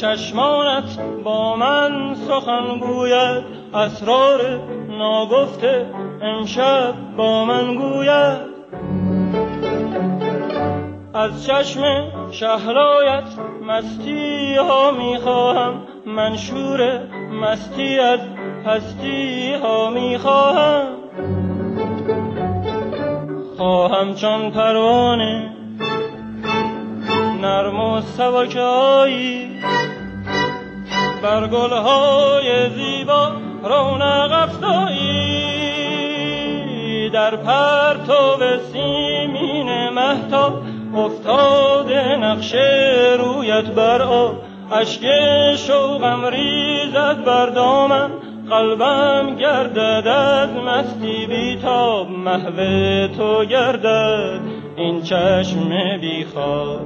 چشمانت با من سخن گوید، اسرار ناگفته امشب با من گوید. از چشم شهلایت مستی ها میخواهم، منشور مستی از هستی ها میخواهم. خواهم چون پروانه نرم و سبکایی، بر گلهای زیبا رونق افزایی. در پرتو سیمین مهتاب افتاده نقش رویت بر آب، اشک شوقم ریزد بر دامن، قلبم گردد از مستی بیتاب، محو تو گردد این چشم بیخواب.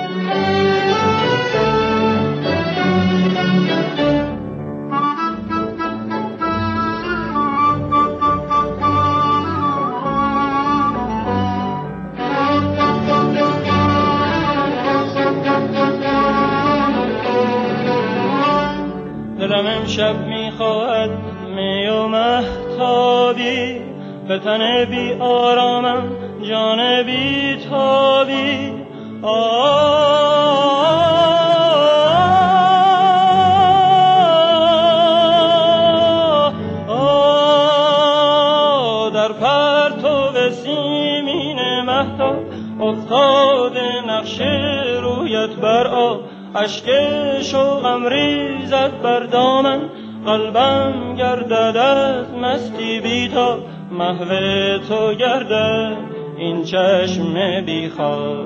دلم امشب میخواهد می و مهتابی، به تن بی آرامم جان بی تابی. در پرتو سیمین مهتاب افتاده نقش رویت بر آب، اشک شوقم ریزد بر دامن، قلبم گردد از مستی بیتاب، محو تو گردد این چشم بیخواب.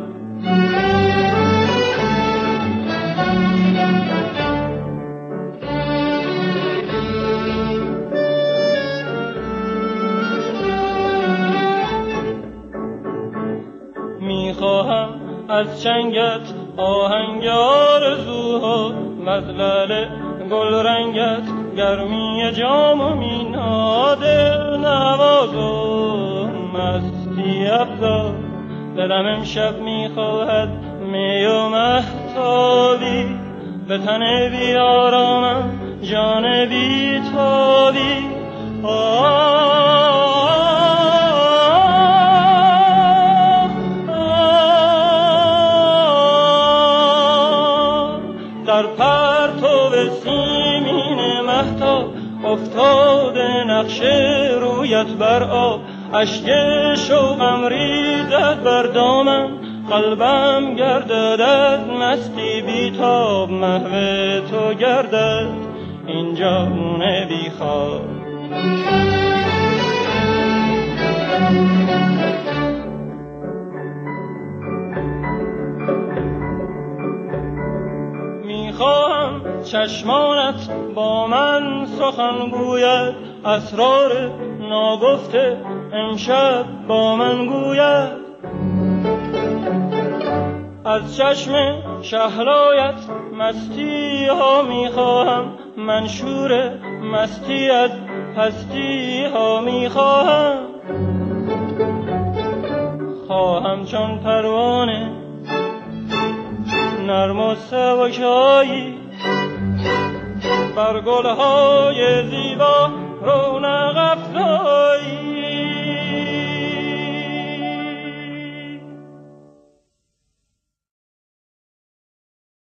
میخواهم از چنگت آهنگ آرزوها، مزلل گل رنگت گرمی جام و مینا، دل نواز و مستی افزا. دلم امشب میخواهد می و مهتابی، به تن بی آرامم جان بی تابی. در پرتو سیمین مهتاب افتاده نقش رویت بر آب، اشک شوقم ریزد بر دامن، قلبم گردد از مستی بیتاب، محو تو گردد این جان بیخواب. میخواهم چشمانت با من سخن گوید، اسرار ناگفته امشب با من گوید. از چشم شهلایت مستی ها میخواهم، منشور مستی از هستی ها میخواهم. خواهم چون پروانه نرم و سبکایی، بر گلهای زیبا رونق افزایی.